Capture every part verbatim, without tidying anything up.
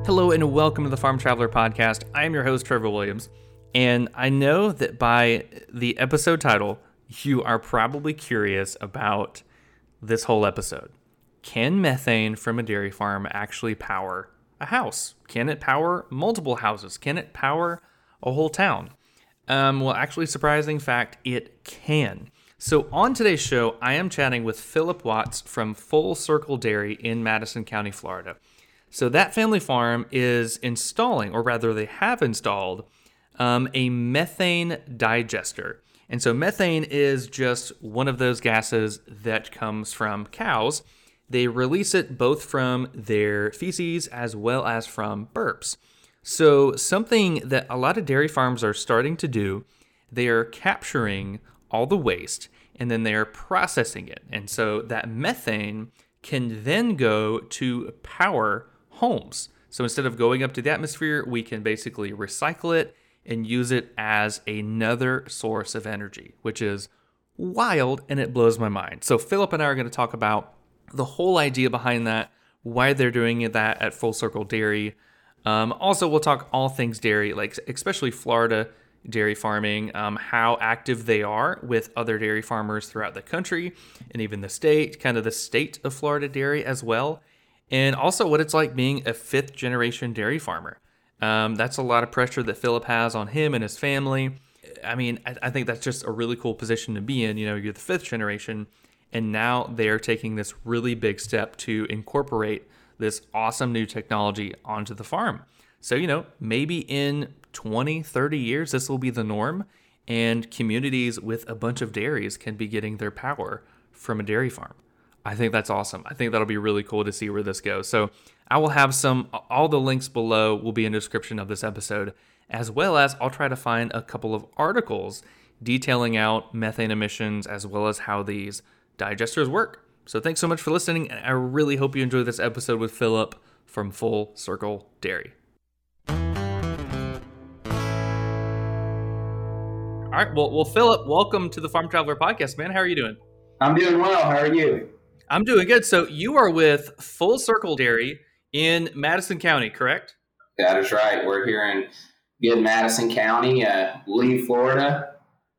Hello and welcome to the Farm Traveler Podcast. I am your host, Trevor Williams, and I know that by the episode title, you are probably curious about this whole episode. Can methane from a dairy farm actually power a house? Can it power multiple houses? Can it power a whole town? Um, well, actually, surprising fact, it can. So on today's show, I am chatting with Philip Watts from Full Circle Dairy in Madison County, Florida. So that family farm is installing, or rather they have installed, um, a methane digester. And so methane is just one of those gases that comes from cows. They release it both from their feces as well as from burps. So something that a lot of dairy farms are starting to do, they are capturing all the waste and then they are processing it. And so that methane can then go to power homes. So instead of going up to the atmosphere, we can basically recycle it and use it as another source of energy, which is wild and it blows my mind. So Philip and I are going to talk about the whole idea behind that, why they're doing that at Full Circle Dairy. Um, also, we'll talk all things dairy, like especially Florida dairy farming, um, how active they are with other dairy farmers throughout the country and even the state, kind of the state of Florida dairy as well. And also what it's like being a fifth generation dairy farmer. Um, that's a lot of pressure that Philip has on him and his family. I mean, I, I think that's just a really cool position to be in. You know, you're the fifth generation, and now they're taking this really big step to incorporate this awesome new technology onto the farm. So, you know, maybe in twenty, thirty years, this will be the norm, and communities with a bunch of dairies can be getting their power from a dairy farm. I think that's awesome. I think that'll be really cool to see where this goes. So I will have some, all the links below will be in the description of this episode, as well as I'll try to find a couple of articles detailing out methane emissions as well as how these digesters work. So thanks so much for listening. I really hope you enjoyed this episode with Philip from Full Circle Dairy. All right. Well, well, Philip, welcome to the Farm Traveler Podcast, man. How are you doing? I'm doing well. How are you? I'm doing good. So you are with Full Circle Dairy in Madison County, correct? That is right. We're here in good Madison County, uh, Lee, Florida.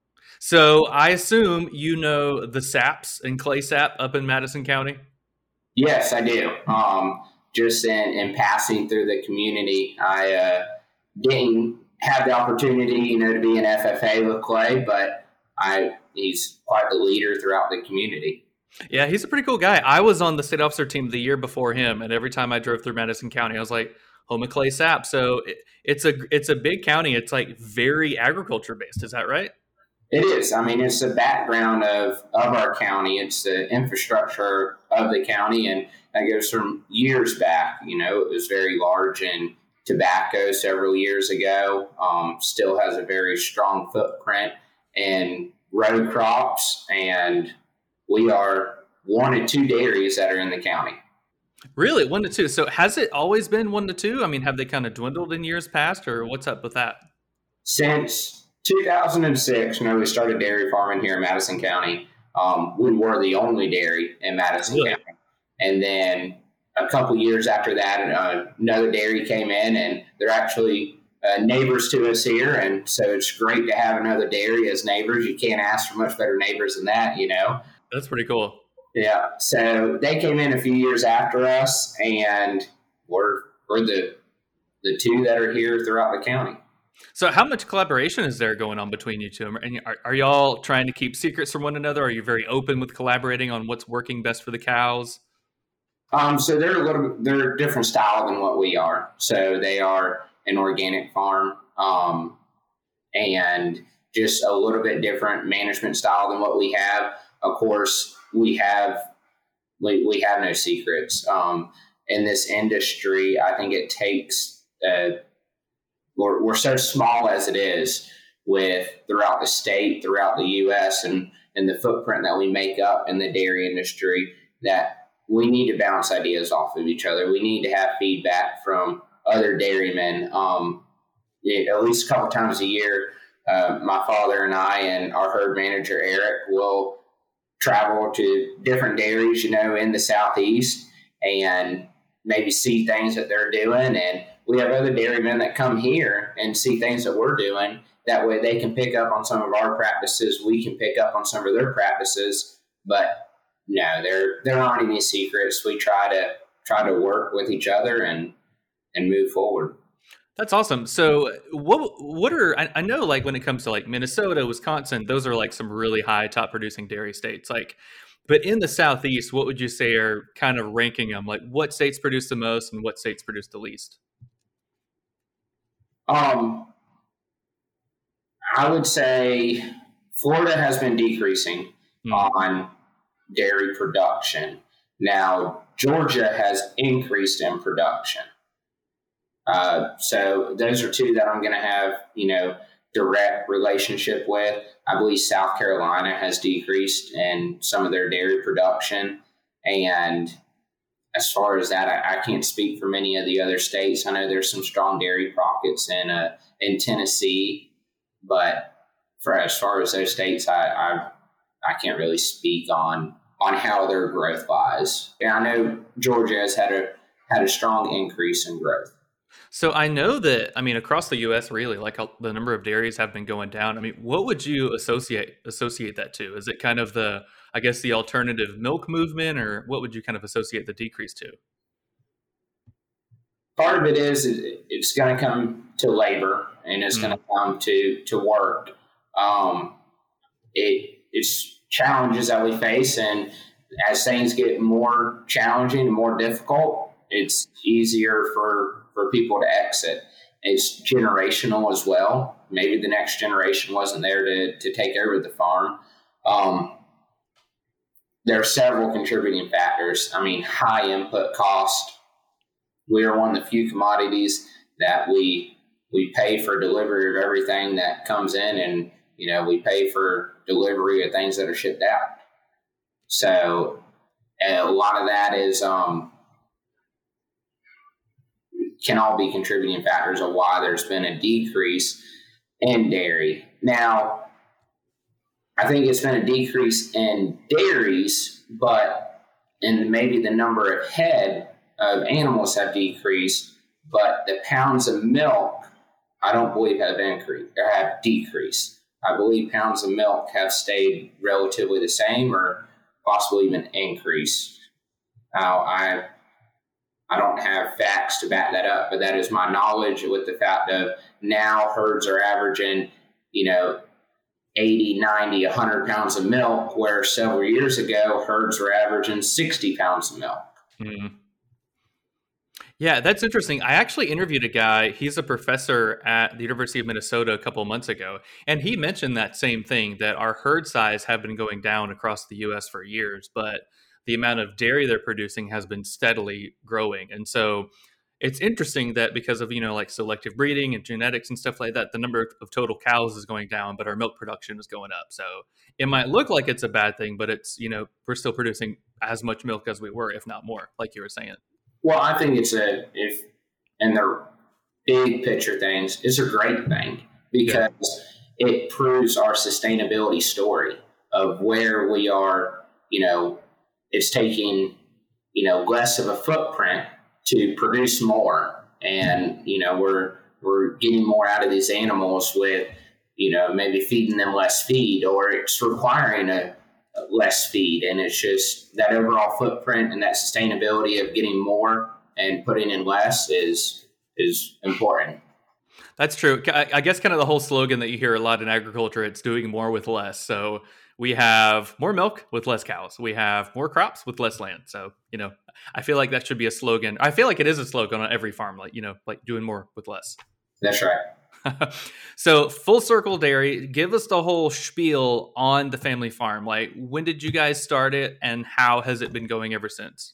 So I assume you know the Saps and Clay Sap up in Madison County? Yes, I do. Um, just in, in passing through the community, I uh, didn't have the opportunity, you know, to be an F F A with Clay, but I he's quite the leader throughout the community. Yeah, he's a pretty cool guy. I was on the state officer team the year before him, and every time I drove through Madison County, I was like, home of Clay Sap. So it, it's a it's a big county. It's like very agriculture based. Is that right? It is. I mean, it's the background of, of our county. It's the infrastructure of the county, and that goes from years back. You know, it was very large in tobacco several years ago. Um, still has a very strong footprint in row crops, and we are one of two dairies that are in the county. Really? One to two. So has it always been one to two? I mean, have they kind of dwindled in years past, or what's up with that? Since two thousand six, you know, we started dairy farming here in Madison County. Um, we were the only dairy in Madison really? County. And then a couple years after that, uh, another dairy came in, and they're actually uh, neighbors to us here. And so it's great to have another dairy as neighbors. You can't ask for much better neighbors than that, you know. That's pretty cool. Yeah. So they came in a few years after us, and we're we're the the two that are here throughout the county. So how much collaboration is there going on between you two? And are, are y'all trying to keep secrets from one another? Are you very open with collaborating on what's working best for the cows? Um, so they're a little they're a different style than what we are. So they are an organic farm, um, and just a little bit different management style than what we have. Of course, we have we, we have no secrets. Um, in this industry, I think it takes, uh, we're, we're so small as it is with throughout the state, throughout the U S, and, and the footprint that we make up in the dairy industry, that we need to bounce ideas off of each other. We need to have feedback from other dairymen. Um, at least a couple times a year, uh, my father and I and our herd manager, Eric, will travel to different dairies, you know, in the Southeast, and maybe see things that they're doing. And we have other dairymen that come here and see things that we're doing. That way they can pick up on some of our practices. We can pick up on some of their practices. But no, there there aren't any secrets. We try to try to work with each other and and move forward. That's awesome. So what what are I, I know like when it comes to like Minnesota, Wisconsin, those are like some really high top producing dairy states. Like, but in the Southeast, what would you say are kind of ranking them? Like what states produce the most and what states produce the least? Um, I would say Florida has been decreasing mm. on dairy production. Now Georgia has increased in production. Uh, so those are two that I'm going to have, you know, direct relationship with. I believe South Carolina has decreased in some of their dairy production. And as far as that, I, I can't speak for many of the other states. I know there's some strong dairy pockets in uh, in Tennessee, but for as far as those states, I I, I can't really speak on on how their growth lies. And I know Georgia has had a had a strong increase in growth. So I know that, I mean, across the U S, really, like the number of dairies have been going down. I mean, what would you associate associate that to? Is it kind of the, I guess, the alternative milk movement, or what would you kind of associate the decrease to? Part of it is it's going to come to labor, and it's mm. going to come to to work. Um, it it's challenges that we face, and as things get more challenging and more difficult, it's easier for for people to exit. It's generational as well. Maybe the next generation wasn't there to, to take over the farm. Um, there are several contributing factors. I mean, high input cost. We are one of the few commodities that we we pay for delivery of everything that comes in, and you know we pay for delivery of things that are shipped out. So a lot of that is um, can all be contributing factors of why there's been a decrease in dairy. Now, I think it's been a decrease in dairies, but and maybe the number of head of animals have decreased, but the pounds of milk, I don't believe have increased or have decreased. I believe pounds of milk have stayed relatively the same or possibly even increased. Now, I I don't have facts to back that up, but that is my knowledge with the fact of now herds are averaging, you know, eighty, ninety, one hundred pounds of milk, where several years ago herds were averaging sixty pounds of milk. Mm. Yeah, that's interesting. I actually interviewed a guy. He's a professor at the University of Minnesota a couple of months ago, and he mentioned that same thing, that our herd size have been going down across the U S for years, but the amount of dairy they're producing has been steadily growing. And so it's interesting that because of, you know, like selective breeding and genetics and stuff like that, the number of total cows is going down, but our milk production is going up. So it might look like it's a bad thing, but it's, you know, we're still producing as much milk as we were, if not more, like you were saying. Well, I think it's a, if, and the big picture things, it's a great thing because yeah. it proves our sustainability story of where we are, you know, it's taking, you know, less of a footprint to produce more. And, you know, we're, we're getting more out of these animals with, you know, maybe feeding them less feed, or it's requiring a, a less feed. And it's just that overall footprint and that sustainability of getting more and putting in less is, is important. That's true. I guess kind of the whole slogan that you hear a lot in agriculture, it's doing more with less. So we have more milk with less cows. We have more crops with less land. So, you know, I feel like that should be a slogan. I feel like it is a slogan on every farm, like, you know, like doing more with less. That's right. So Full Circle Dairy, give us the whole spiel on the family farm. Like, when did you guys start it and how has it been going ever since?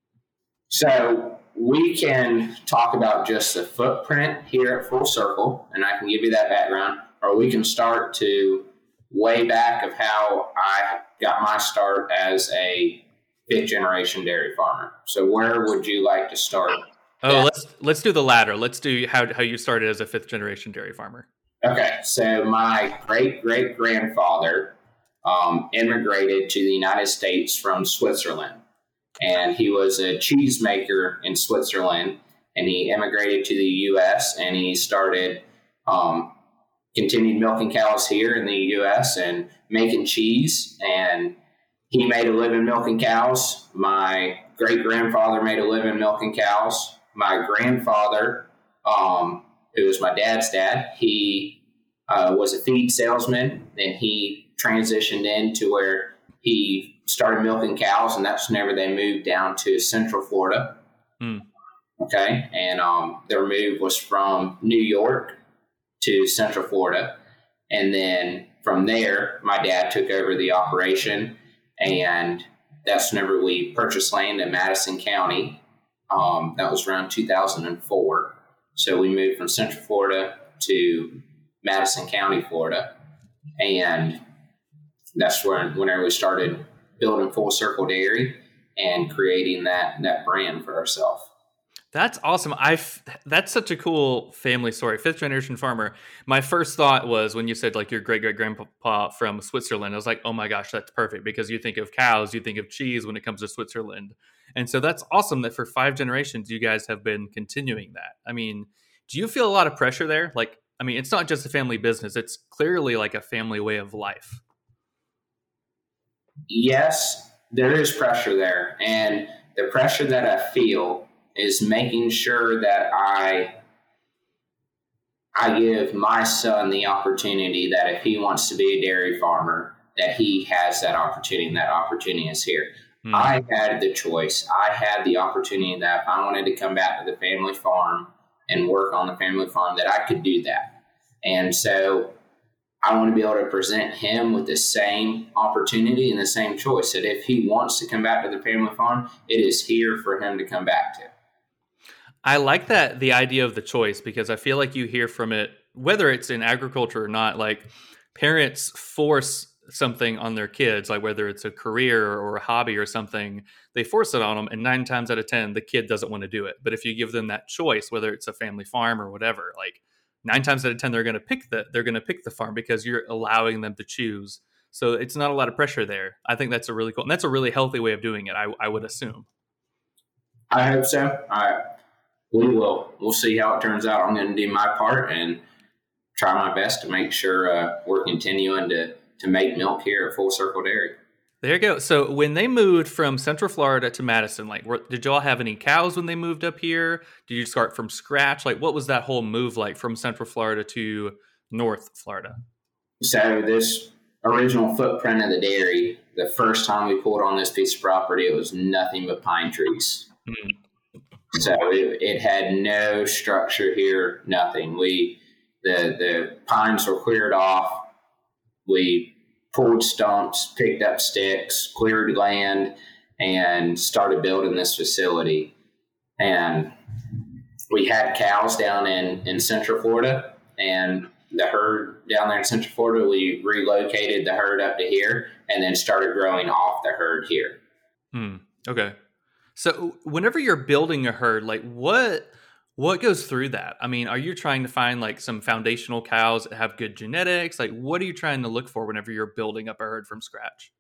So we can talk about just the footprint here at Full Circle, and I can give you that background, or we can start to way back of how I got my start as a fifth generation dairy farmer. So where would you like to start? Oh, that? let's let's do the latter. Let's do how how you started as a fifth generation dairy farmer. Okay, so my great great grandfather um, immigrated to the United States from Switzerland, and he was a cheesemaker in Switzerland. and he immigrated to the U S and he started um, continued milking cows here in the U S and making cheese. And he made a living milking cows. My great grandfather made a living milking cows. My grandfather, um, who was my dad's dad, he uh, was a feed salesman, and he transitioned into where he started milking cows, and that's whenever they moved down to Central Florida. Mm. Okay, and um, their move was from New York to Central Florida, and then from there, my dad took over the operation, and that's whenever we purchased land in Madison County. Um, that was around two thousand four. So we moved from Central Florida to Madison County, Florida, and that's when whenever we started building Full Circle Dairy and creating that that brand for ourselves. That's awesome. I've that's such a cool family story. Fifth generation farmer. My first thought was when you said like your great great grandpa from Switzerland. I was like, oh my gosh, that's perfect, because you think of cows, you think of cheese when it comes to Switzerland. And so that's awesome that for five generations you guys have been continuing that. I mean, do you feel a lot of pressure there? Like, I mean, it's not just a family business. It's clearly like a family way of life. Yes, there is pressure there. And the pressure that I feel is making sure that I I give my son the opportunity that if he wants to be a dairy farmer, that he has that opportunity, and that opportunity is here. Mm. I had the choice. I had the opportunity that if I wanted to come back to the family farm and work on the family farm, that I could do that. And so I want to be able to present him with the same opportunity and the same choice, that if he wants to come back to the family farm, it is here for him to come back to. I like that, the idea of the choice, because I feel like you hear from it, whether it's in agriculture or not, like parents force something on their kids, like whether it's a career or a hobby or something, they force it on them. And nine times out of ten, the kid doesn't want to do it. But if you give them that choice, whether it's a family farm or whatever, like nine times out of ten, they're going to pick the, they're going to pick the farm because you're allowing them to choose. So it's not a lot of pressure there. I think that's a really cool, and that's a really healthy way of doing it, I, I would assume. I hope so. I, we will. We'll see how it turns out. I'm going to do my part and try my best to make sure uh, we're continuing to, to make milk here at Full Circle Dairy. There you go. So when they moved from Central Florida to Madison, like, were, did y'all have any cows when they moved up here? Did you start from scratch? Like, what was that whole move like from Central Florida to North Florida? So this original footprint of the dairy, the first time we pulled on this piece of property, it was nothing but pine trees. Mm. So it, it had no structure here, nothing. We the the pines were cleared off. We pulled stumps, picked up sticks, cleared land, and started building this facility. And we had cows down in, in Central Florida, and the herd down there in Central Florida, we relocated the herd up to here and then started growing off the herd here. Hmm. Okay. So whenever you're building a herd, like what what goes through that? I mean, are you trying to find like some foundational cows that have good genetics? Like, what are you trying to look for whenever you're building up a herd from scratch?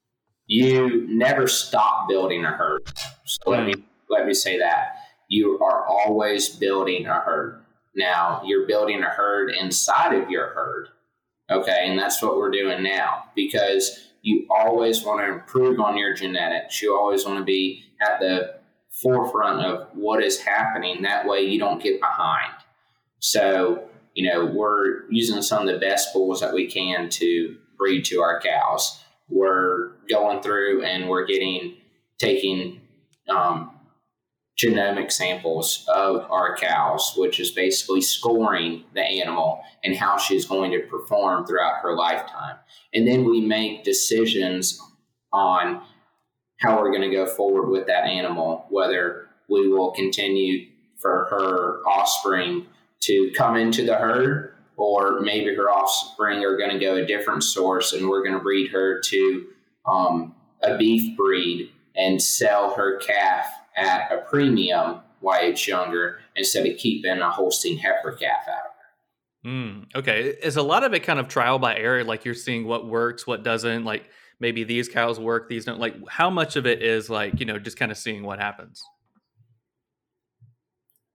You never stop building a herd. So mm. let me let me say that. You are always building a herd. Now, you're building a herd inside of your herd. Okay, and that's what we're doing now, because you always want to improve on your genetics. You always want to be at the forefront of what is happening. That way you don't get behind. So, you know, we're using some of the best bulls that we can to breed to our cows. We're going through and we're getting, taking um, genomic samples of our cows, which is basically scoring the animal and how she's going to perform throughout her lifetime. And then we make decisions on how we're going to go forward with that animal, whether we will continue for her offspring to come into the herd, or maybe her offspring are going to go a different source and we're going to breed her to um, a beef breed and sell her calf at a premium while it's younger, instead of keeping a Holstein heifer calf out of her. Mm, okay. Is a lot of it kind of trial by error? Like you're seeing what works, what doesn't, like maybe these cows work, these don't, like how much of it is like, you know, just kind of seeing what happens?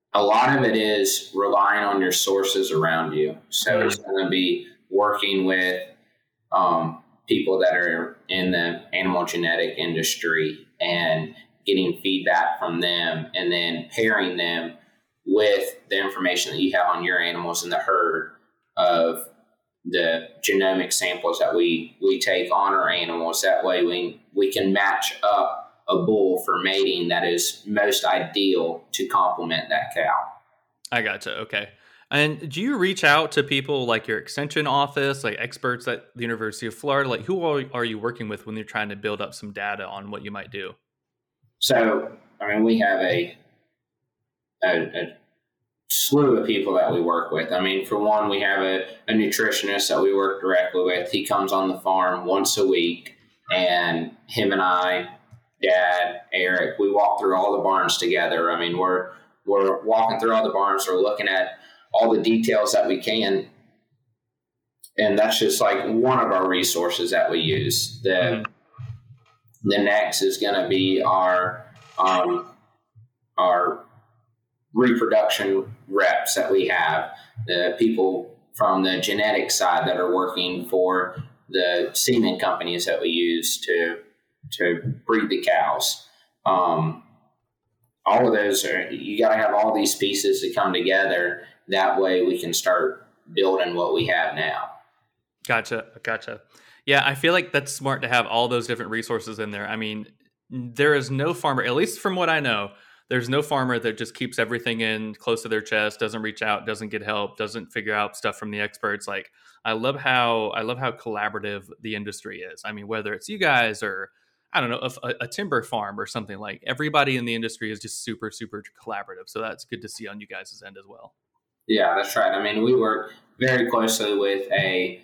a lot of it is relying on your sources around you. So mm-hmm. it's going to be working with um, people that are in the animal genetic industry and getting feedback from them, and then pairing them with the information that you have on your animals in the herd of the genomic samples that we, we take on our animals. That way we, we can match up a bull for mating that is most ideal to complement that cow. I gotcha. Okay. And do you reach out to people like your extension office, like experts at the University of Florida? Like, who are, are you working with when you're trying to build up some data on what you might do? So, I mean, we have a, a, a slew of people that we work with. I mean, for one, we have a, a nutritionist that we work directly with. He comes on the farm once a week, and him and I, Dad, Eric, we walk through all the barns together. I mean, we're we're walking through all the barns. We're looking at all the details that we can, and that's just like one of our resources that we use. The mm-hmm. the next is going to be our um, our reproduction reps that we have, the people from the genetic side that are working for the semen companies that we use to to breed the cows. Um, all of those are, you got to have all these pieces to come together. That way we can start building what we have now. Gotcha. Gotcha. Yeah. I feel like that's smart to have all those different resources in there. I mean, there is no farmer, at least from what I know, there's no farmer that just keeps everything in close to their chest, doesn't reach out, doesn't get help, doesn't figure out stuff from the experts. Like, I love how, I love how collaborative the industry is. I mean, whether it's you guys or, I don't know, a, a timber farm or something, like everybody in the industry is just super, super collaborative. So that's good to see on you guys' end as well. Yeah, that's right. I mean, we work very closely with a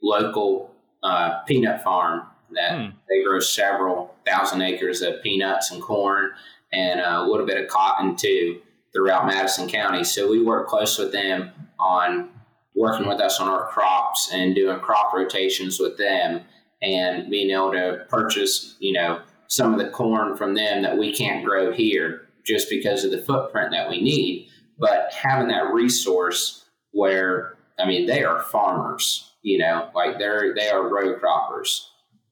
local uh, peanut farm that hmm. they grow several thousand acres of peanuts and corn and a little bit of cotton too throughout Madison County. So we work close with them on working with us on our crops and doing crop rotations with them, and being able to purchase, you know, some of the corn from them that we can't grow here just because of the footprint that we need. But having that resource where, I mean, they are farmers, you know, like they're, they are row croppers.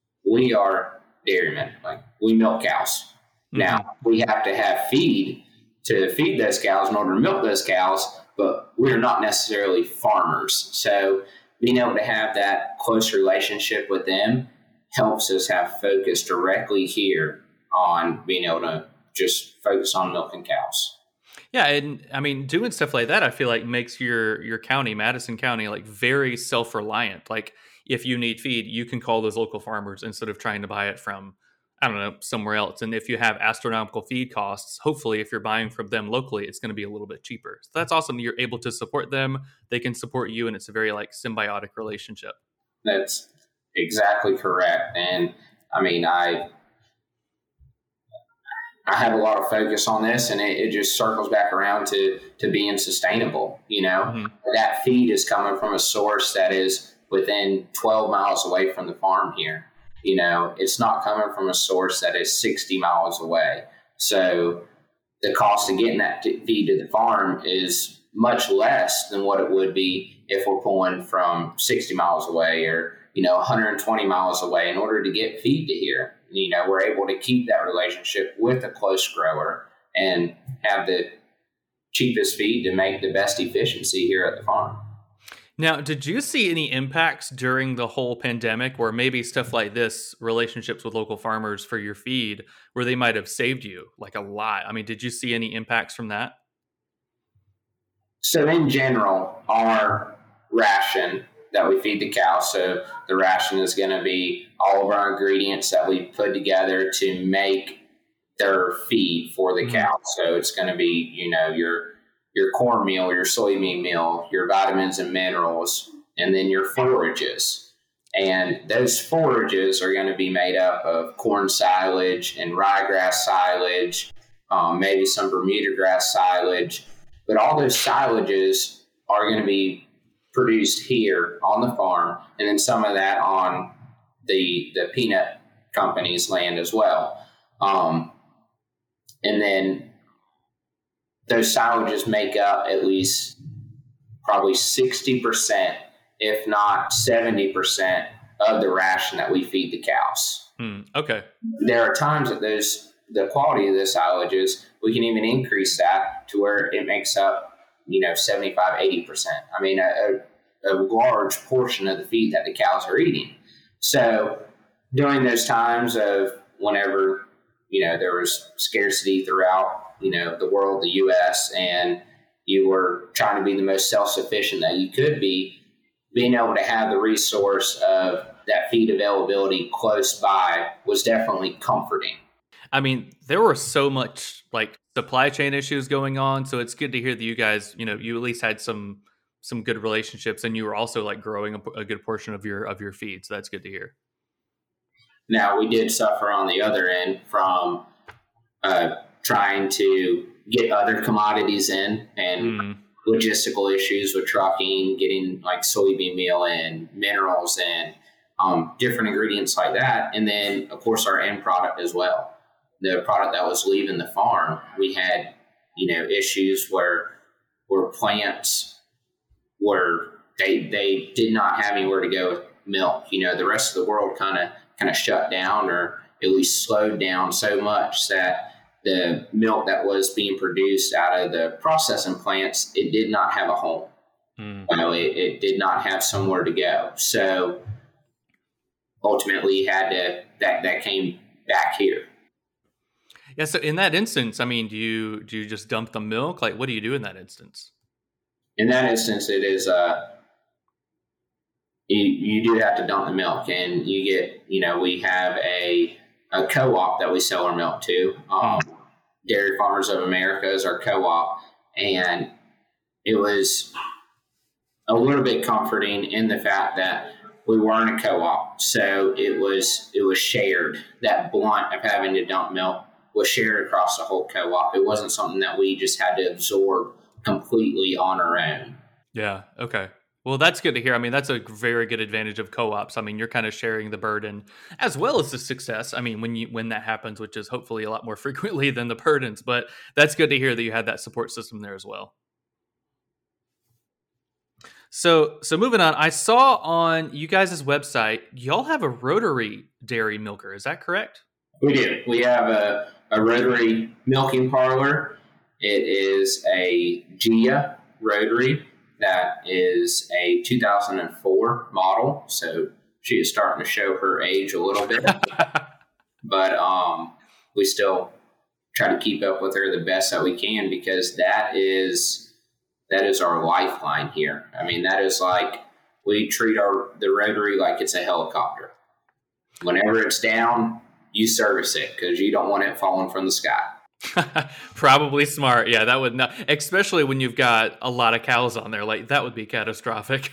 We are dairymen, like we milk cows. Mm-hmm. Now we have to have feed to feed those cows in order to milk those cows, but we're not necessarily farmers. So being able to have that close relationship with them helps us have focus directly here on being able to just focus on milking cows. Yeah, and I mean, doing stuff like that, I feel like makes your your county, Madison County, like very self-reliant. Like if you need feed, you can call those local farmers instead of trying to buy it from, I don't know, somewhere else. And if you have astronomical feed costs, hopefully if you're buying from them locally, it's going to be a little bit cheaper. So that's awesome. You're able to support them. They can support you. And it's a very like symbiotic relationship. That's exactly correct. And I mean, I, I have a lot of focus on this, and it, it just circles back around to, to being sustainable. You know, mm-hmm. that feed is coming from a source that is within twelve miles away from the farm here. You know, it's not coming from a source that is sixty miles away. So the cost of getting that t- feed to the farm is much less than what it would be if we're pulling from sixty miles away or, you know, one hundred twenty miles away in order to get feed to here. You know, we're able to keep that relationship with a close grower and have the cheapest feed to make the best efficiency here at the farm. Now, did you see any impacts during the whole pandemic where maybe stuff like this, relationships with local farmers for your feed, where they might have saved you like a lot? I mean, did you see any impacts from that? So in general, our ration that we feed the cow, so the ration is going to be all of our ingredients that we put together to make their feed for the mm-hmm. cow. So it's going to be, you know, your your cornmeal, your soybean meal, your vitamins and minerals, and then your forages. And those forages are going to be made up of corn silage and ryegrass silage, um, maybe some Bermuda grass silage. But all those silages are going to be produced here on the farm, and then some of that on the the peanut company's land as well. Um, and then those silages make up at least probably sixty percent, if not seventy percent of the ration that we feed the cows. Mm, okay. There are times that those, the quality of the silages, we can even increase that to where it makes up, you know, seventy-five, eighty percent. I mean, a, a large portion of the feed that the cows are eating. So during those times of whenever, you know, there was scarcity throughout, you know, the world, the U S, and you were trying to be the most self-sufficient that you could be, being able to have the resource of that feed availability close by was definitely comforting. I mean, there were so much like supply chain issues going on. So it's good to hear that you guys, you know, you at least had some some good relationships, and you were also like growing a, a good portion of your of your feed. So that's good to hear. Now, we did suffer on the other end from uh, trying to get other commodities in and mm. logistical issues with trucking, getting like soybean meal and minerals and um, different ingredients like that. And then, of course, our end product as well. The product that was leaving the farm, we had, you know, issues where where plants were, they they did not have anywhere to go with milk. You know, the rest of the world kind of kind of shut down, or at least slowed down so much that the milk that was being produced out of the processing plants, it did not have a home. Mm. You know, it, it did not have somewhere to go. So ultimately had to, that, that came back here. Yeah. So in that instance, I mean, do you, do you just dump the milk? Like, what do you do in that instance? In that instance, it is, uh, you, you do have to dump the milk, and you get, you know, we have a, a co-op that we sell our milk to. Um, Dairy Farmers of America is our co-op, and it was a little bit comforting in the fact that we weren't a co-op, so it was it was shared. That blunt of having to dump milk was shared across the whole co-op. It wasn't something that we just had to absorb completely on our own. Yeah. Okay. Well, that's good to hear. I mean, that's a very good advantage of co-ops. I mean, you're kind of sharing the burden as well as the success. I mean, when you when that happens, which is hopefully a lot more frequently than the burdens, but that's good to hear that you had that support system there as well. So, so moving on, I saw on you guys' website, y'all have a rotary dairy milker. Is that correct? We do. We have a, a rotary milking parlor. It is a G I A rotary. That is a two thousand four model, so she is starting to show her age a little bit. But um, we still try to keep up with her the best that we can, because that is that is our lifeline here. I mean, that is like, we treat our the rotary like it's a helicopter. Whenever it's down, you service it, because you don't want it falling from the sky. Probably smart. Yeah, that would not, especially when you've got a lot of cows on there. Like, that would be catastrophic.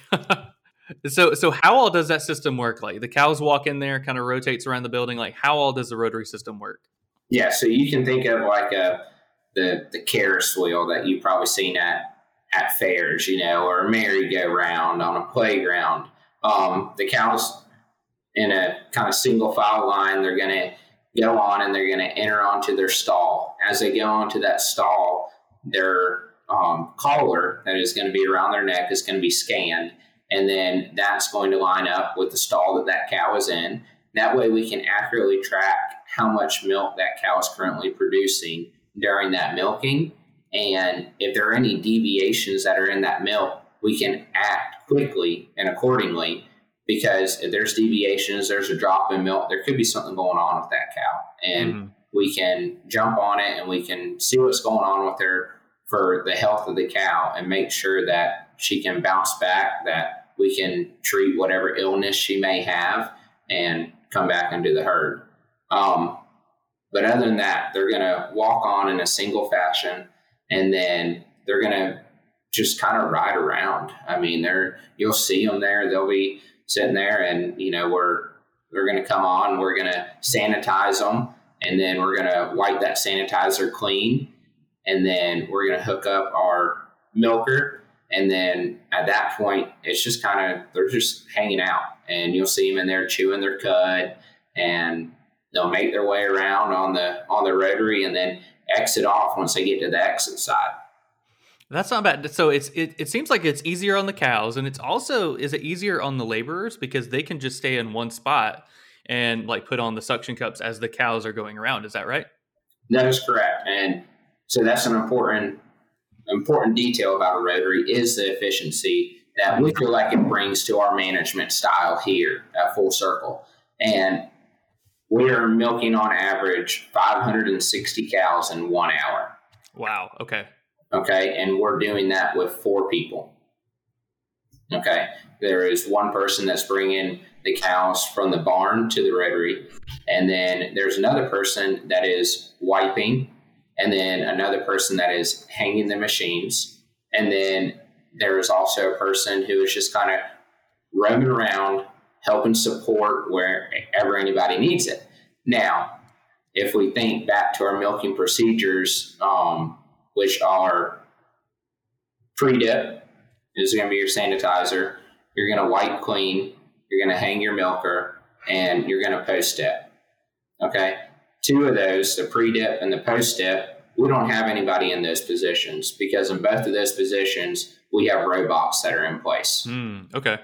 so, so how all does that system work? Like, the cows walk in there, kind of rotates around the building. Like, how all does the rotary system work? Yeah, so you can think of like a the the Carousel wheel that you've probably seen at at fairs, you know, or a merry-go-round on a playground. Um, the cows in a kind of single file line, they're going to go on and they're going to enter onto their stall. As they go onto that stall, their um, collar that is going to be around their neck is going to be scanned, and then that's going to line up with the stall that that cow is in. That way we can accurately track how much milk that cow is currently producing during that milking, and if there are any deviations that are in that milk, we can act quickly and accordingly. Because if there's deviations, there's a drop in milk, there could be something going on with that cow. And mm-hmm. we can jump on it and we can see what's going on with her for the health of the cow and make sure that she can bounce back, that we can treat whatever illness she may have and come back into the herd. Um, but other than that, they're going to walk on in a single fashion, and then they're going to just kind of ride around. I mean, they're you'll see them there. They'll be sitting there, and you know we're we're going to come on, we're going to sanitize them, and then we're going to wipe that sanitizer clean, and then we're going to hook up our milker, and then at that point it's just kind of, they're just hanging out, and you'll see them in there chewing their cud, and they'll make their way around on the on the rotary and then exit off once they get to the exit side. That's not bad. So it's it, it seems like it's easier on the cows, and it's also, is it easier on the laborers because they can just stay in one spot and like put on the suction cups as the cows are going around. Is that right? That is correct. And so that's an important important detail about a rotary is the efficiency that we feel like it brings to our management style here at Full Circle. And we are milking on average five hundred sixty cows in one hour. Wow. Okay. Okay. And we're doing that with four people. Okay. There is one person that's bringing the cows from the barn to the rotary. And then there's another person that is wiping. And then another person that is hanging the machines. And then there is also a person who is just kind of roaming around, helping support wherever anybody needs it. Now, if we think back to our milking procedures, um, which are pre-dip is going to be your sanitizer, you're going to wipe clean, you're going to hang your milker, and you're going to post-dip. Okay? Two of those, the pre-dip and the post-dip, we don't have anybody in those positions because in both of those positions, we have robots that are in place. Mm, okay.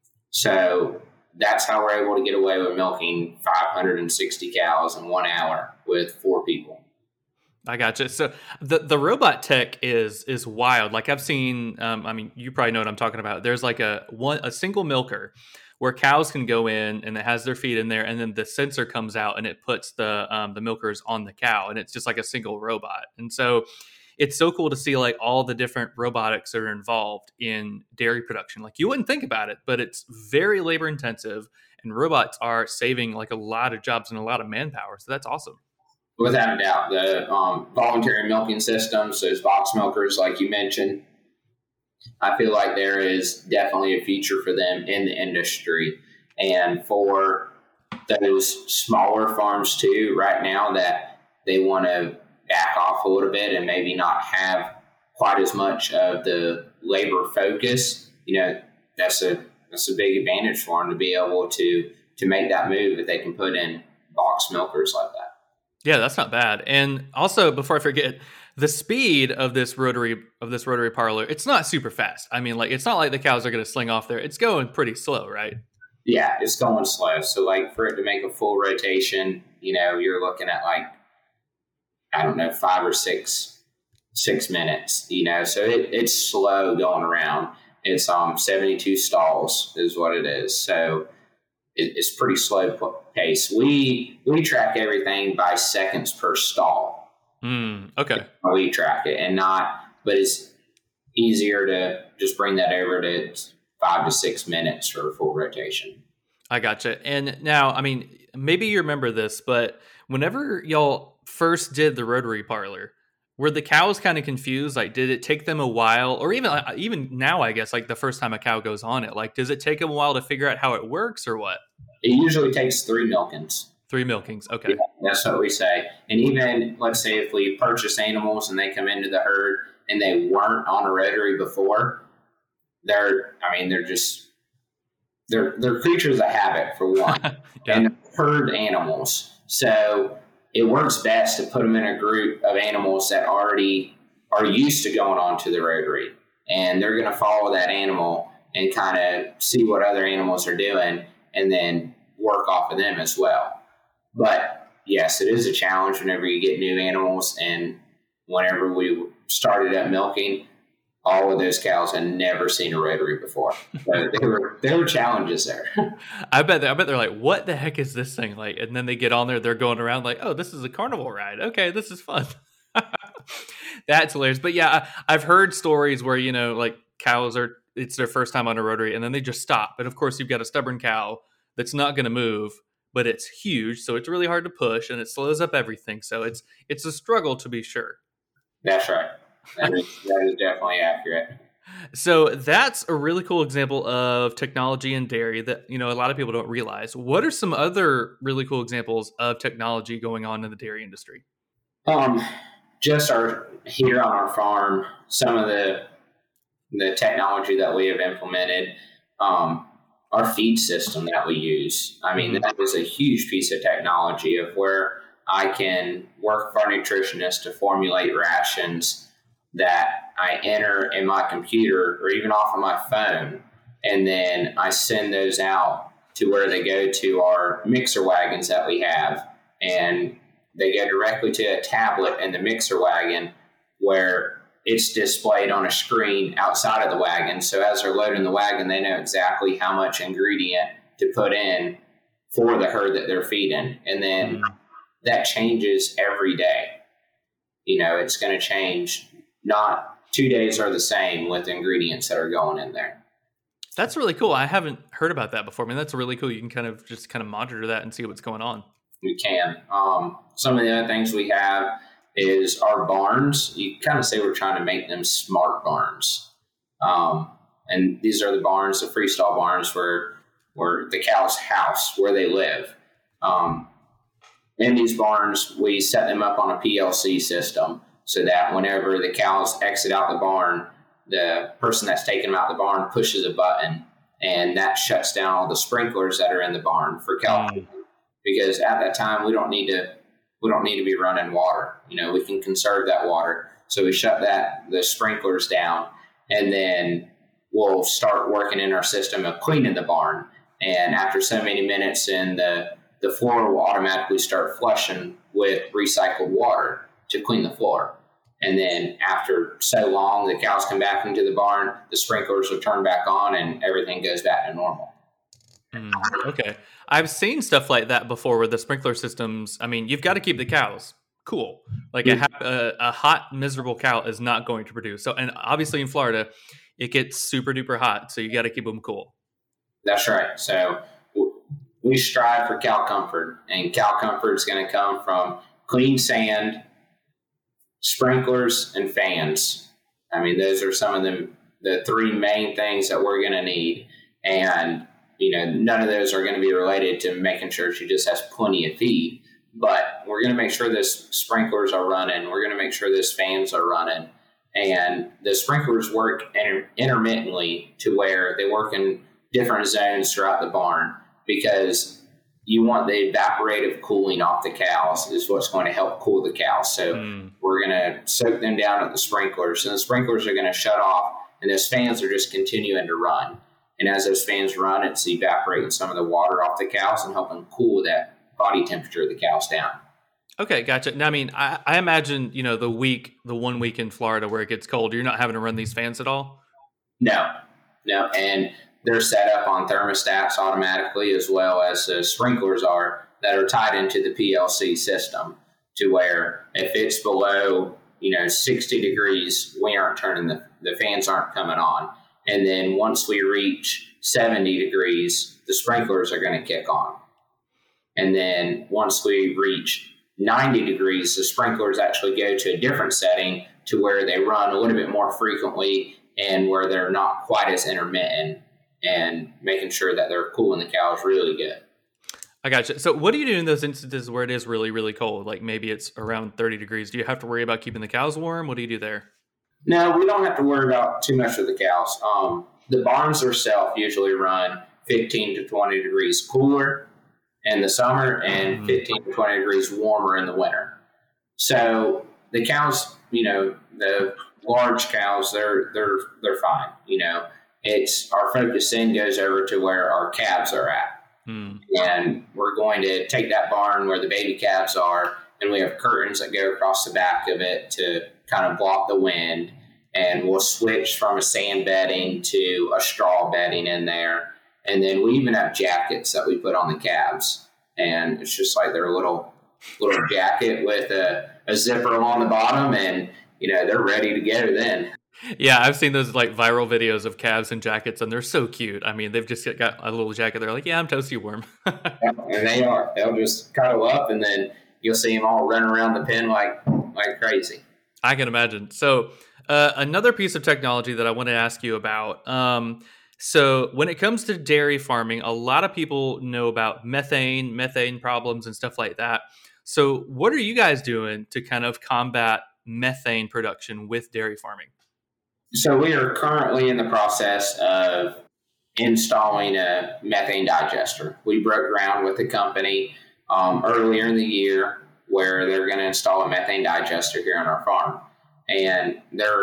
So that's how we're able to get away with milking five hundred sixty cows in one hour with four people. I gotcha. So the the robot tech is is wild. Like I've seen, um, I mean, you probably know what I'm talking about. There's like a one a single milker where cows can go in and it has their feet in there, and then the sensor comes out and it puts the um, the milkers on the cow, and it's just like a single robot. And so it's so cool to see like all the different robotics that are involved in dairy production. Like you wouldn't think about it, but it's very labor intensive, and robots are saving like a lot of jobs and a lot of manpower. So that's awesome. Without a doubt, the um, voluntary milking systems, those box milkers, like you mentioned, I feel like there is definitely a future for them in the industry. And for those smaller farms too, right now that they want to back off a little bit and maybe not have quite as much of the labor focus, you know, that's a that's a big advantage for them to be able to to make that move if they can put in box milkers like that. Yeah, that's not bad. And also, before I forget, the speed of this rotary of this rotary parlor, it's not super fast. I mean, like it's not like the cows are going to sling off there. It's going pretty slow, right? Yeah, it's going slow. So like for it to make a full rotation, you know, you're looking at like, I don't know, five or six, six minutes, you know, so it, it's slow going around. It's um seventy-two stalls is what it is. So it, it's pretty slow pace. We, we track everything by seconds per stall. Mm, okay. We track it and not, but it's easier to just bring that over to five to six minutes for a full rotation. I gotcha. And now, I mean, maybe you remember this, but whenever y'all first did the rotary parlor, were the cows kind of confused? Like, did it take them a while, or even even now, I guess, like the first time a cow goes on it, like, does it take them a while to figure out how it works, or what? It usually takes three milkings. Three milkings. Okay. Yeah, that's what we say. And even, let's say if we purchase animals and they come into the herd and they weren't on a rotary before, they're, I mean, they're just, they're, they're creatures of habit for one. Yeah. And herd animals. So it works best to put them in a group of animals that already are used to going on to the rotary. And they're going to follow that animal and kind of see what other animals are doing and then work off of them as well. But yes, it is a challenge whenever you get new animals. And whenever we started up milking, all of those cows had never seen a rotary before. So there were there were challenges there. I bet they, I bet they're like, what the heck is this thing like? And then they get on there, they're going around like, oh, this is a carnival ride. Okay, this is fun. That's hilarious. But yeah, I, I've heard stories where, you know, like cows are, it's their first time on a rotary and then they just stop. But of course, you've got a stubborn cow that's not going to move, but it's huge. So it's really hard to push and it slows up everything. So it's it's a struggle to be sure. That's right. That is, that is definitely accurate. So that's a really cool example of technology in dairy that, you know, a lot of people don't realize. What are some other really cool examples of technology going on in the dairy industry? Um, just our here on our farm, some of the the technology that we have implemented, um, our feed system that we use. I mean, mm-hmm. that is a huge piece of technology of where I can work with our nutritionist to formulate rations that I enter in my computer or even off of my phone, and then I send those out to where they go to our mixer wagons that we have, and they go directly to a tablet in the mixer wagon where it's displayed on a screen outside of the wagon. So as they're loading the wagon, they know exactly how much ingredient to put in for the herd that they're feeding. And then that changes every day. You know, it's going to change. Not two days are the same with ingredients that are going in there. That's really cool. I haven't heard about that before. I mean, that's really cool. You can kind of just kind of monitor that and see what's going on. We can. Um, some of the other things we have is our barns. You kind of say we're trying to make them smart barns. Um, and these are the barns, the freestall barns, where, where the cow's house, where they live. Um, in these barns, we set them up on a P L C system so that whenever the cows exit out the barn, the person that's taking them out the barn pushes a button, and that shuts down all the sprinklers that are in the barn for cow. Mm. Because at that time, we don't need to we don't need to be running water. You know, we can conserve that water. So we shut that the sprinklers down, and then we'll start working in our system of cleaning the barn. And after so many minutes, then the the floor will automatically start flushing with recycled water to clean the floor. And then after so long, the cows come back into the barn, the sprinklers are turned back on, and everything goes back to normal. Mm, okay. I've seen stuff like that before where the sprinkler systems, I mean, you've got to keep the cows cool. Like a, a, a hot, miserable cow is not going to produce. So, and obviously in Florida, it gets super duper hot. So you got to keep them cool. That's right. So we strive for cow comfort, and cow comfort is going to come from clean sand, sprinklers, and fans. I mean, those are some of the the three main things that we're going to need. And, you know, none of those are going to be related to making sure she just has plenty of feed. But we're going to make sure this sprinklers are running. We're going to make sure this fans are running. And the sprinklers work inter- intermittently to where they work in different zones throughout the barn, because you want the evaporative cooling off the cows is what's going to help cool the cows. So mm. we're going to soak them down at the sprinklers, and the sprinklers are going to shut off, and those fans are just continuing to run. And as those fans run, it's evaporating some of the water off the cows and helping cool that body temperature of the cows down. Okay, gotcha. Now, I mean, I, I imagine, you know, the week, the one week in Florida where it gets cold, you're not having to run these fans at all? No, no. And they're set up on thermostats automatically, as well as the sprinklers are, that are tied into the P L C system, to where if it's below, you know, sixty degrees, we aren't turning the, the fans aren't coming on. And then once we reach seventy degrees, the sprinklers are going to kick on. And then once we reach ninety degrees, the sprinklers actually go to a different setting to where they run a little bit more frequently and where they're not quite as intermittent, and making sure that they're cooling the cows really good. I gotcha. So what do you do in those instances where it is really, really cold? Like maybe it's around thirty degrees. Do you have to worry about keeping the cows warm? What do you do there? No, we don't have to worry about too much with the cows. Um, the barns themselves usually run fifteen to twenty degrees cooler in the summer and fifteen to twenty degrees warmer in the winter. So the cows, you know, the large cows, they're, they're, they're fine. You know, it's our focus then goes over to where our calves are at. Mm. And we're going to take that barn where the baby calves are, and we have curtains that go across the back of it to kind of block the wind. And we'll switch from a sand bedding to a straw bedding in there. And then we even have jackets that we put on the calves. And it's just like their little little jacket with a, a zipper along the bottom, and, you know, they're ready to go then. Yeah, I've seen those like viral videos of calves and jackets, and they're so cute. I mean, they've just got a little jacket. They're like, yeah, I'm toasty warm. Yeah, and they are. They'll just cuddle up, and then you'll see them all running around the pen like like crazy. I can imagine. So uh, another piece of technology that I want to ask you about. Um, so when it comes to dairy farming, a lot of people know about methane, methane problems and stuff like that. So what are you guys doing to kind of combat methane production with dairy farming? So we are currently in the process of installing a methane digester. We broke ground with the company um, earlier in the year where they're going to install a methane digester here on our farm. And they're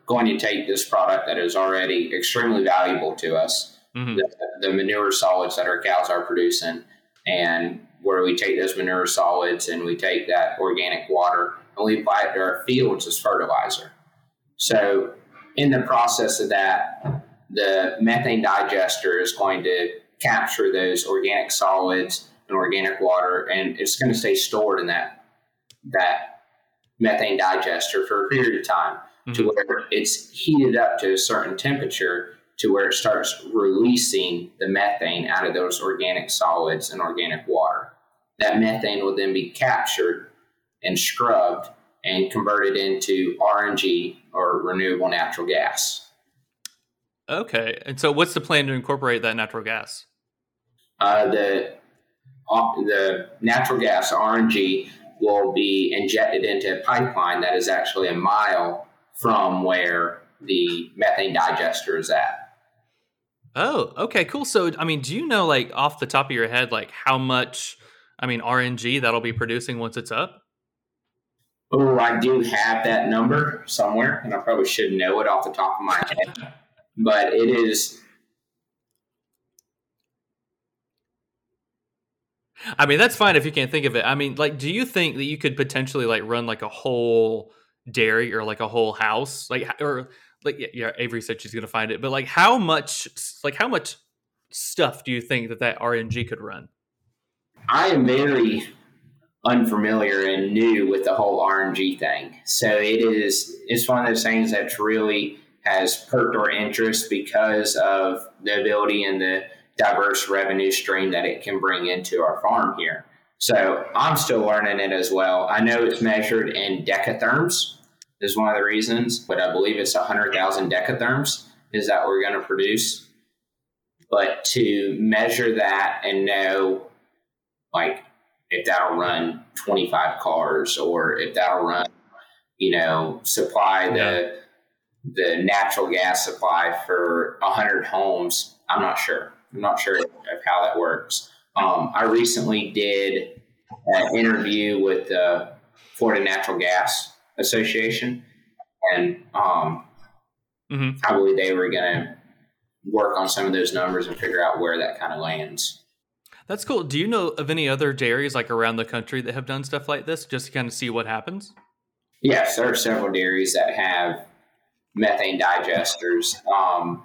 going to take this product that is already extremely valuable to us, mm-hmm. the, the manure solids that our cows are producing, and where we take those manure solids and we take that organic water and we apply it to our fields as fertilizer. So in the process of that, the methane digester is going to capture those organic solids and organic water, and it's going to stay stored in that that methane digester for a period of time, mm-hmm. to where it's heated up to a certain temperature to where it starts releasing the methane out of those organic solids and organic water. That methane will then be captured and scrubbed and converted into R N G, or renewable natural gas. Okay. And so what's the plan to incorporate that natural gas? Uh, the uh, the natural gas, R N G, will be injected into a pipeline that is actually a mile from where the methane digester is at. Oh, okay, cool. So, I mean, do you know, like, off the top of your head, like, how much, I mean, R N G that'll be producing once it's up? Oh, I do have that number somewhere, and I probably should know it off the top of my head. But it is... I mean, that's fine if you can't think of it. I mean, like, do you think that you could potentially, like, run, like, a whole dairy or, like, a whole house? Like, or... Like yeah, yeah, Avery said she's gonna find it, but like how much, like how much stuff do you think that that R N G could run? I am very unfamiliar and new with the whole R N G thing, so it is it's one of those things that really has perked our interest because of the ability and the diverse revenue stream that it can bring into our farm here. So I'm still learning it as well. I know it's measured in decatherms. Is one of the reasons, but I believe it's one hundred thousand decatherms is that we're going to produce. But to measure that and know, like, if that'll run twenty-five cars or if that'll run, you know, supply the yeah. the natural gas supply for one hundred homes, I'm not sure. I'm not sure of how that works. Um, I recently did an interview with the Florida Natural Gas Association, and um, mm-hmm. I believe they were going to work on some of those numbers and figure out where that kind of lands. That's cool. Do you know of any other dairies like around the country that have done stuff like this just to kind of see what happens? Yes, there are several dairies that have methane digesters, um,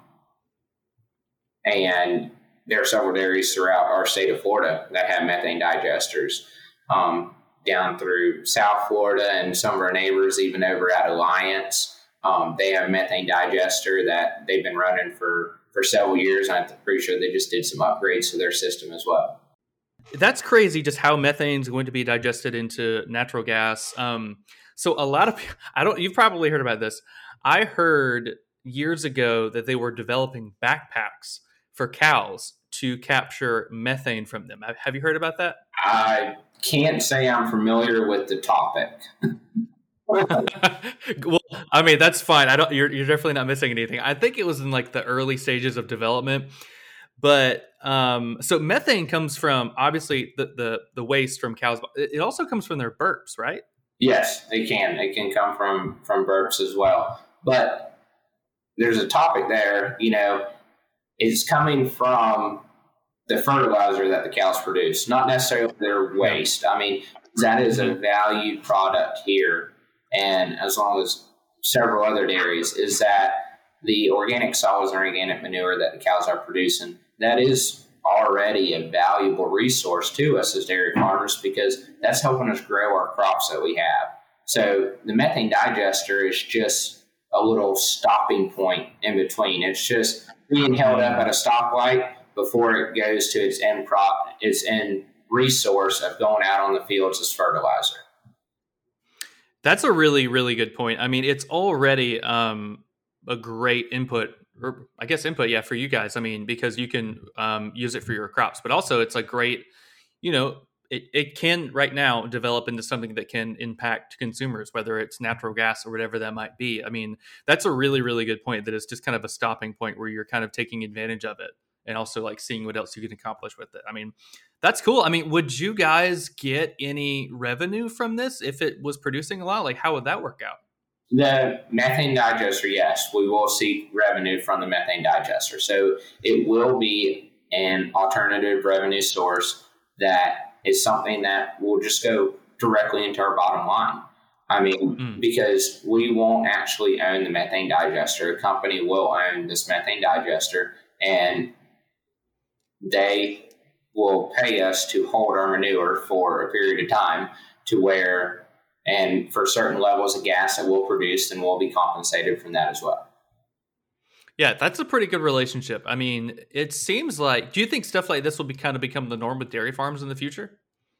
and there are several dairies throughout our state of Florida that have methane digesters. Um, down through South Florida and some of our neighbors, even over at Alliance. Um, they have a methane digester that they've been running for, for several years. I'm pretty sure they just did some upgrades to their system as well. That's crazy just how methane is going to be digested into natural gas. Um, so a lot of people, I don't, you've probably heard about this. I heard years ago that they were developing backpacks for cows to capture methane from them. Have you heard about that? I can't say I'm familiar with the topic. Well, I mean, that's fine. I don't. You're you're definitely not missing anything. I think it was in like the early stages of development, but um, so methane comes from obviously the the the waste from cows. It also comes from their burps, right? Yes, it can. It can come from from burps as well. But there's a topic there. You know, it's coming from the fertilizer that the cows produce, not necessarily their waste. I mean, that is a valued product here. And as long as several other dairies, is that the organic solids and organic manure that the cows are producing, that is already a valuable resource to us as dairy farmers because that's helping us grow our crops that we have. So the methane digester is just a little stopping point in between. It's just being held up at a stoplight before it goes to its end prop, its end resource of going out on the fields as fertilizer. That's a really, really good point. I mean, it's already um, a great input, or I guess input, yeah, for you guys. I mean, because you can um, use it for your crops, but also it's a great, you know, it, it can right now develop into something that can impact consumers, whether it's natural gas or whatever that might be. I mean, that's a really, really good point that it's just kind of a stopping point where you're kind of taking advantage of it. And also like seeing what else you can accomplish with it. I mean, that's cool. I mean, would you guys get any revenue from this if it was producing a lot? Like, how would that work out? The methane digester, yes, we will see revenue from the methane digester. So it will be an alternative revenue source that is something that will just go directly into our bottom line. I mean, mm. because we won't actually own the methane digester. A company will own this methane digester, and they will pay us to hold our manure for a period of time to where, and for certain levels of gas that we'll produce, and we'll be compensated from that as well. Yeah, that's a pretty good relationship. I mean, it seems like, do you think stuff like this will be kind of become the norm with dairy farms in the future?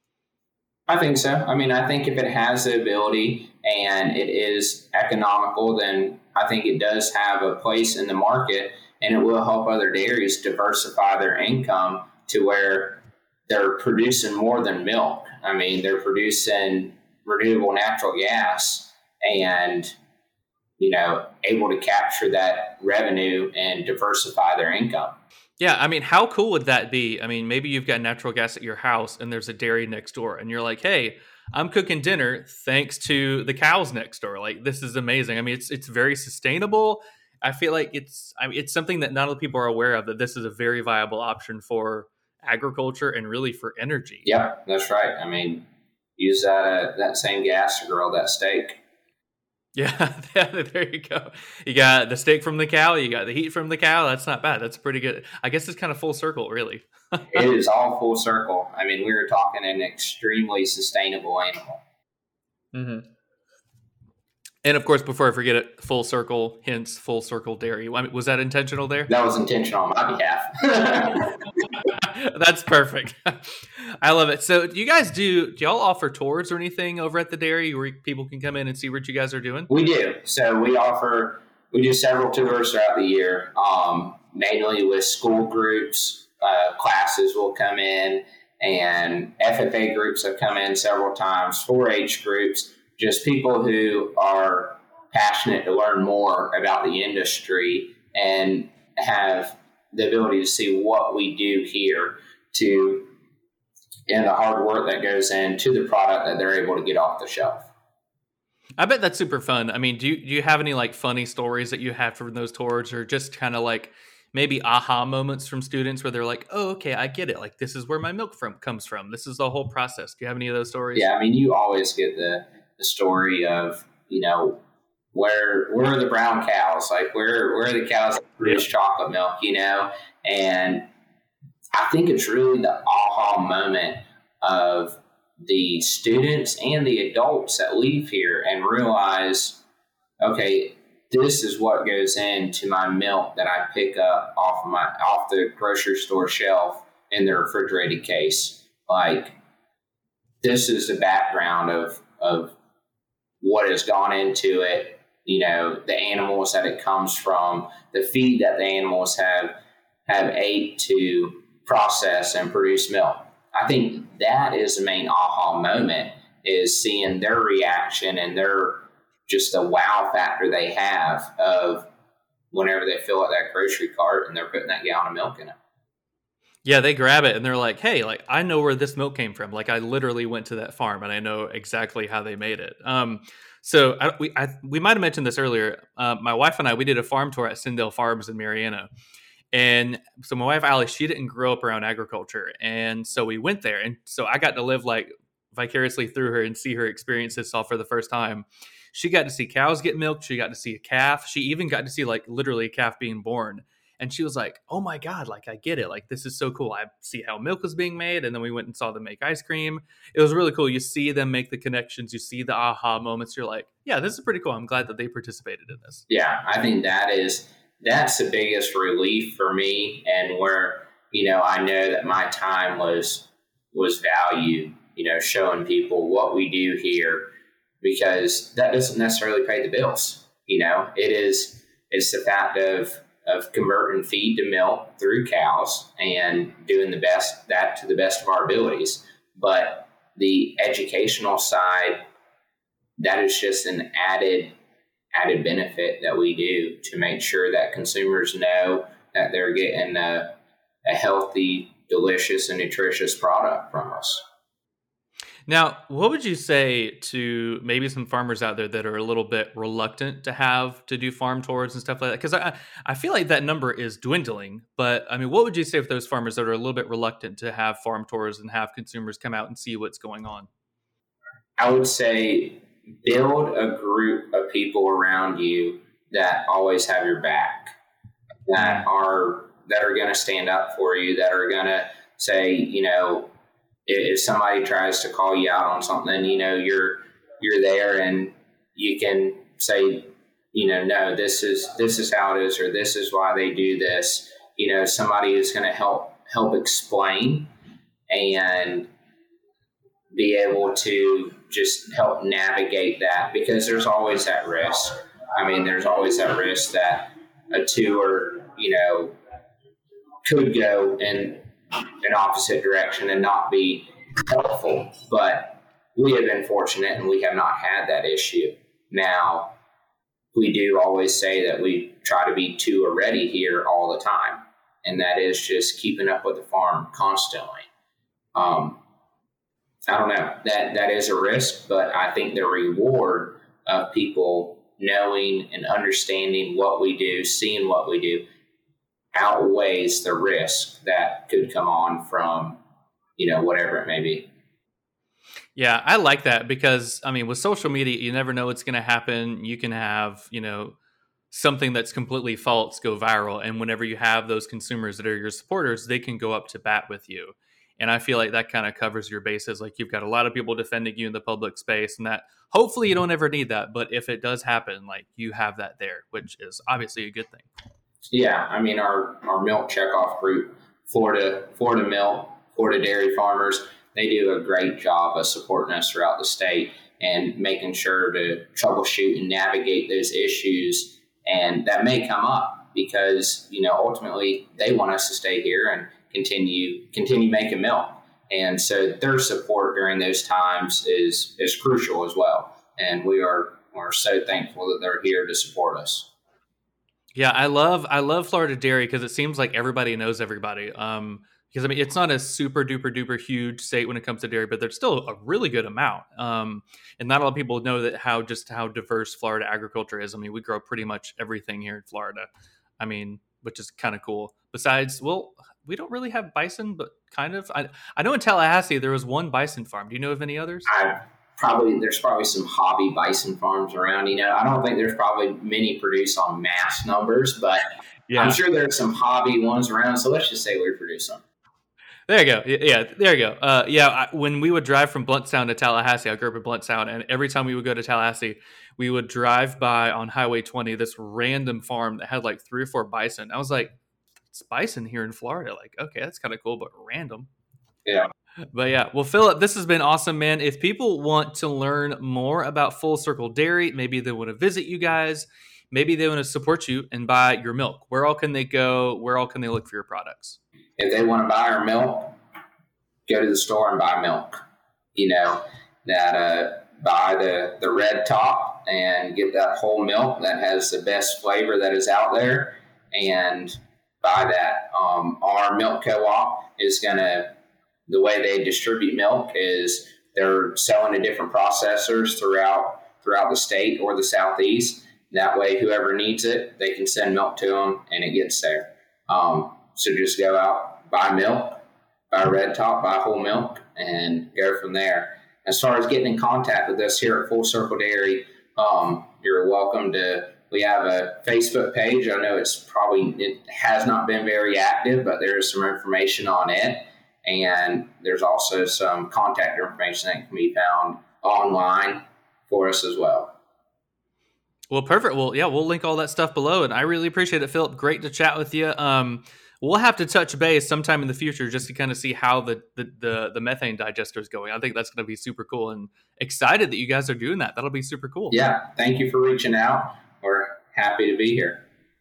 I think so. I mean, I think if it has the ability and it is economical, then I think it does have a place in the market, and it will help other dairies diversify their income to where they're producing more than milk. I mean, they're producing renewable natural gas and, you know, able to capture that revenue and diversify their income. Yeah, I mean, how cool would that be? I mean, maybe you've got natural gas at your house and there's a dairy next door and you're like, hey, I'm cooking dinner thanks to the cows next door. Like, this is amazing. I mean, it's it's very sustainable. I feel like it's I mean, it's something that not all people are aware of, that this is a very viable option for agriculture and really for energy. Yeah, that's right. I mean, use that uh, that same gas to grill that steak. Yeah, there you go. You got the steak from the cow, you got the heat from the cow. That's not bad. That's pretty good. I guess it's kind of full circle, really. It is all full circle. I mean, we were talking an extremely sustainable animal. Mm-hmm. And of course, before I forget it, full circle, hence full circle dairy. I mean, was that intentional there? That was intentional on my behalf. That's perfect. I love it. So do you guys do, do y'all offer tours or anything over at the dairy where people can come in and see what you guys are doing? We do. So we offer, we do several tours throughout the year, um, mainly with school groups. Uh, classes will come in, and F F A groups have come in several times, four H groups, just people who are passionate to learn more about the industry and have the ability to see what we do here to, and the hard work that goes into the product that they're able to get off the shelf. I bet that's super fun. I mean, do you, do you have any like funny stories that you have from those tours, or just kind of like maybe aha moments from students where they're like, oh, okay, I get it. Like, this is where my milk from comes from. This is the whole process. Do you have any of those stories? Yeah. I mean, you always get the, the story of, you know, where where are the brown cows? Like, where where are the cows that produce yeah. chocolate milk, you know? And I think it's really the aha moment of the students and the adults that leave here and realize, okay, this is what goes into my milk that I pick up off of my off the grocery store shelf in the refrigerated case. Like, this is the background of of what has gone into it. You know, the animals that it comes from, the feed that the animals have have ate to process and produce milk. I think that is the main aha moment, is seeing their reaction and their just the wow factor they have of whenever they fill up that grocery cart and they're putting that gallon of milk in it. Yeah, they grab it and they're like, hey, like, I know where this milk came from. Like, I literally went to that farm and I know exactly how they made it. Um, so I, we I, we might have mentioned this earlier. Uh, my wife and I, we did a farm tour at Sindale Farms in Marianna. And so my wife, Allie, she didn't grow up around agriculture. And so we went there. And so I got to live like vicariously through her and see her experience this all for the first time. She got to see cows get milked. She got to see a calf. She even got to see like literally a calf being born. And she was like, oh my God, like, I get it. Like, this is so cool. I see how milk was being made. And then we went and saw them make ice cream. It was really cool. You see them make the connections. You see the aha moments. You're like, yeah, this is pretty cool. I'm glad that they participated in this. Yeah, I think that is, that's the biggest relief for me. And where, you know, I know that my time was, was valued, you know, showing people what we do here, because that doesn't necessarily pay the bills. You know, it is, it's the fact of, of converting feed to milk through cows and doing the best, that to the best of our abilities. But the educational side, that is just an added, added benefit that we do to make sure that consumers know that they're getting a, a healthy, delicious, and nutritious product from us. Now, what would you say to maybe some farmers out there that are a little bit reluctant to have to do farm tours and stuff like that? Because I, I feel like that number is dwindling. But I mean, what would you say for those farmers that are a little bit reluctant to have farm tours and have consumers come out and see what's going on? I would say build a group of people around you that always have your back, that are that are going to stand up for you, that are going to say, you know, if somebody tries to call you out on something, you know, you're you're there and you can say, you know, no, this is this is how it is, or this is why they do this. You know, somebody is going to help help explain and be able to just help navigate that, because there's always that risk. I mean, there's always that risk that a tour, you know, could go in an opposite direction and not be helpful. But we have been fortunate and we have not had that issue. Now, we do always say that we try to be tour ready here all the time, and that is just keeping up with the farm constantly. Um, I don't know, that that is a risk, but I think the reward of people knowing and understanding what we do, seeing what we do, outweighs the risk that could come on from, you know, whatever it may be. Yeah, I like that because, I mean, with social media, you never know what's going to happen. You can have, you know, something that's completely false go viral. And whenever you have those consumers that are your supporters, they can go up to bat with you. And I feel like that kind of covers your bases. Like, you've got a lot of people defending you in the public space, and that hopefully you don't ever need that. But if it does happen, like, you have that there, which is obviously a good thing. Yeah. I mean, our, our milk checkoff group, Florida, Florida Milk, Florida Dairy Farmers, they do a great job of supporting us throughout the state and making sure to troubleshoot and navigate those issues. And that may come up because, you know, ultimately they want us to stay here and continue continue making milk. And so their support during those times is is crucial as well. And we are we're so thankful that they're here to support us. Yeah, I love I love Florida Dairy because it seems like everybody knows everybody. Um, because I mean, it's not a super duper duper huge state when it comes to dairy, but there's still a really good amount. Um, and not a lot of people know that how just how diverse Florida agriculture is. I mean, we grow pretty much everything here in Florida. I mean, which is kind of cool. Besides, well, we don't really have bison, but kind of. I I know in Tallahassee there was one bison farm. Do you know of any others? I probably there's probably some hobby bison farms around. You know, I don't think there's probably many produce on mass numbers, but yeah. I'm sure there's some hobby ones around. So let's just say we produce them. There you go. Yeah, there you go. Uh, yeah, I, when we would drive from Blountstown to Tallahassee, I grew up in Blountstown, and every time we would go to Tallahassee, we would drive by on Highway twenty this random farm that had like three or four bison. I was like, it's bison here in Florida. Like, okay, that's kind of cool, but random. Yeah. But yeah, well, Philip, this has been awesome, man. If people want to learn more about Full Circle Dairy, maybe they want to visit you guys, maybe they want to support you and buy your milk, where all can they go? Where all can they look for your products? If they want to buy our milk, go to the store and buy milk. You know, that uh, buy the, the red top and get that whole milk that has the best flavor that is out there, and buy that. Um, our milk co-op is going to, the way they distribute milk is they're selling to different processors throughout throughout the state or the Southeast. That way, whoever needs it, they can send milk to them and it gets there. Um, So just go out, buy milk, buy red top, buy whole milk, and go from there. As far as getting in contact with us here at Full Circle Dairy, um, you're welcome to, we have a Facebook page. I know it's probably, it has not been very active, but there's some information on it. And there's also some contact information that can be found online for us as well. Well, perfect. Well, yeah, we'll link all that stuff below. And I really appreciate it, Philip. Great to chat with you. Um, We'll have to touch base sometime in the future just to kind of see how the the, the, the methane digester is going. I think that's going to be super cool, and excited that you guys are doing that. That'll be super cool. Yeah. Thank you for reaching out. We're happy to be here.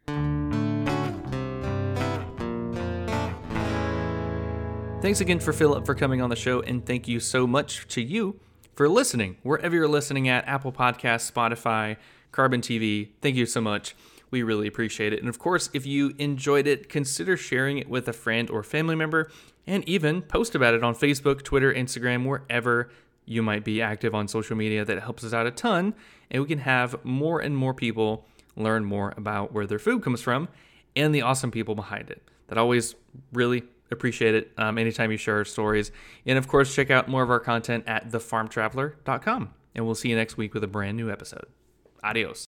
Thanks again for Philip for coming on the show, and thank you so much to you for listening. Wherever you're listening at, Apple Podcasts, Spotify, Carbon T V, thank you so much. We really appreciate it. And of course, if you enjoyed it, consider sharing it with a friend or family member, and even post about it on Facebook, Twitter, Instagram, wherever you might be active on social media. That helps us out a ton, and we can have more and more people learn more about where their food comes from and the awesome people behind it. That always really appreciate it um, anytime you share our stories. And of course, check out more of our content at the farm traveler dot com. And we'll see you next week with a brand new episode. Adios.